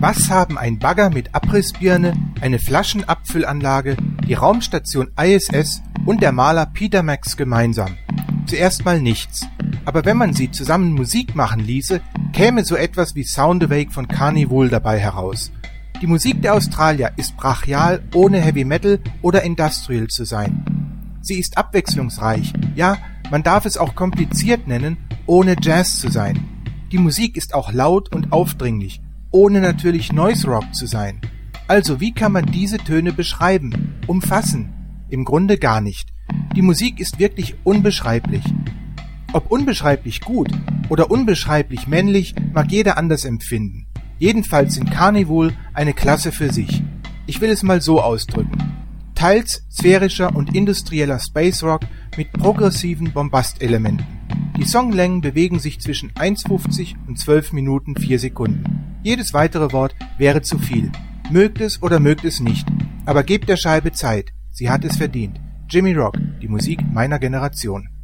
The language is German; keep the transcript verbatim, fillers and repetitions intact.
Was haben ein Bagger mit Abrissbirne, eine Flaschenabfüllanlage, die Raumstation I S S und der Maler Peter Max gemeinsam? Zuerst mal nichts. Aber wenn man sie zusammen Musik machen ließe, käme so etwas wie Sound Awake von Carnival dabei heraus. Die Musik der Australier ist brachial, ohne Heavy Metal oder Industrial zu sein. Sie ist abwechslungsreich, ja, man darf es auch kompliziert nennen, ohne Jazz zu sein. Die Musik ist auch laut und aufdringlich, ohne natürlich Noise Rock zu sein. Also wie kann man diese Töne beschreiben, umfassen? Im Grunde gar nicht. Die Musik ist wirklich unbeschreiblich. Ob unbeschreiblich gut oder unbeschreiblich männlich, mag jeder anders empfinden. Jedenfalls sind Carnival eine Klasse für sich. Ich will es mal so ausdrücken. Teils sphärischer und industrieller Space Rock mit progressiven Bombastelementen. Die Songlängen bewegen sich zwischen eins fünfzig und zwölf Minuten vier Sekunden. Jedes weitere Wort wäre zu viel. Mögt es oder mögt es nicht. Aber gebt der Scheibe Zeit. Sie hat es verdient. Jimmy Rock, die Musik meiner Generation.